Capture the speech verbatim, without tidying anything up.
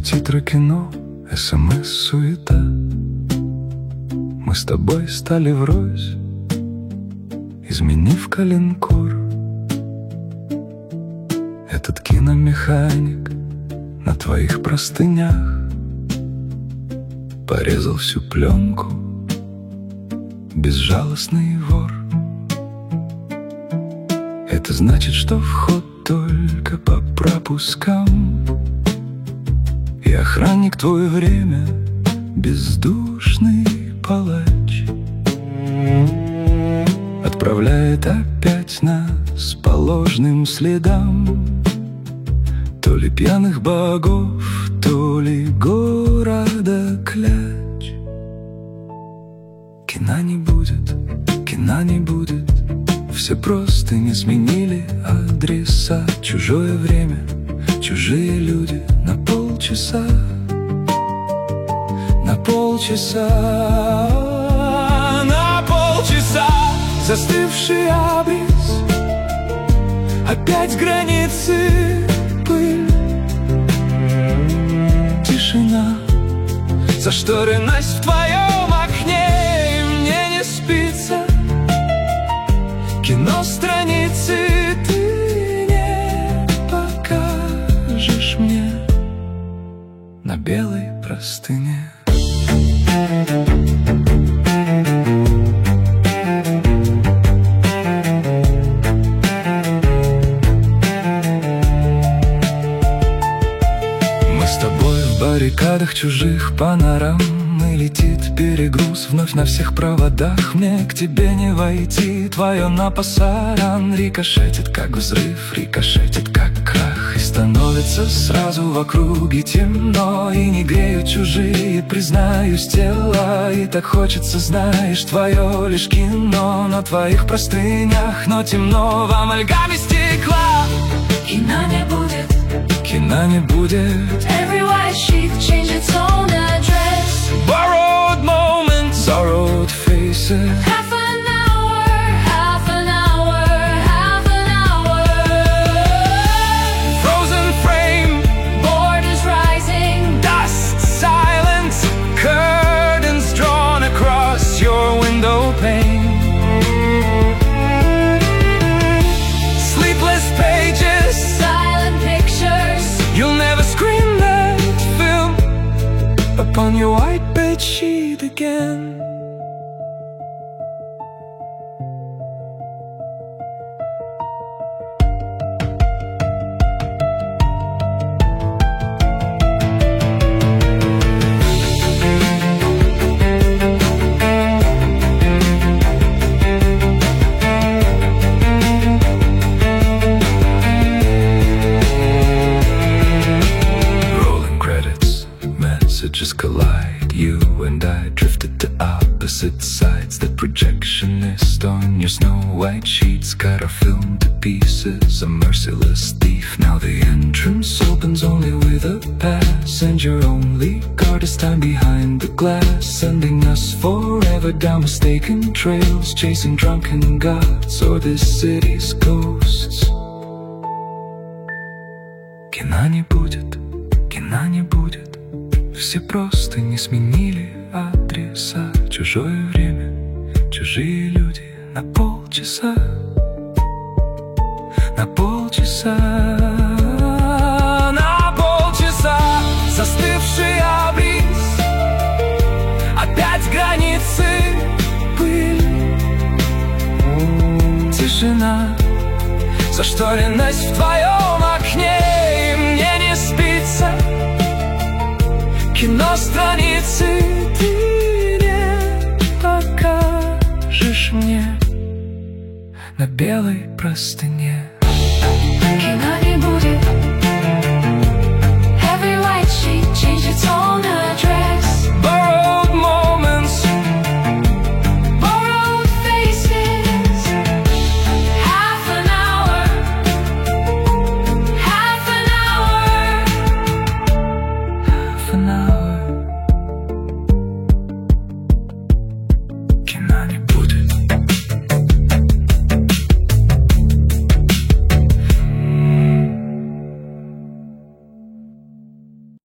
титры кино, СМС, суета. Мы с тобой стали врозь, изменив коленкор. Этот киномеханик на твоих простынях порезал всю пленку, безжалостный вор. Это значит, что вход только по пропускам, и охранник твое время бездушный палач отправляет опять нас по ложным следам. То ли пьяных богов, то ли города кляч. Кино не будет, кино не будет. Все просто не сменили адреса. Чужое время, чужие люди. На полчаса, на полчаса, на полчаса. Застывший абрис, опять границы, пыль, тишина, зашторенность в твоем окне, и мне не спится. Кино страницы ты не покажешь мне на белой простыне. Мы с тобой в баррикадах чужих панорам, и летит перегруз вновь на всех проводах. Мне к тебе не войти, твое на пасаран рикошетит, как взрыв, рикошетит, как крах. И становится сразу в округе темно, и не греют чужие, признаюсь, тела. И так хочется, знаешь, твое лишь кино на твоих простынях, но темно в амальгаме стекла. Кино не будет, кино не будет. Every white sheet change its own address. Borrowed moments, borrowed faces. Half an hour, half an hour, half an hour. Frozen frame, Borders rising, dust, silence, curtains drawn across your window pane. Sleepless pages, silent pictures. you'll never screen that film upon your white bed sheet again. Messages collide, you and I drifted to opposite sides. The projectionist on your snow white sheets cut our film to pieces, a merciless thief. Now the entrance opens only with a pass, and your only guard is time behind the glass, sending us forever down mistaken trails, chasing drunken gods or this city's ghosts. Кино не будет, кино не будет. Все просто не сменили адреса. Чужое время, чужие люди. На полчаса, на полчаса, на полчаса. Застывший абрис, опять границы, пыль, тишина, зашторенность в твоем окне, и мне не спится. Кино страницы ты не покажешь мне на белой простыне. Кино не будет,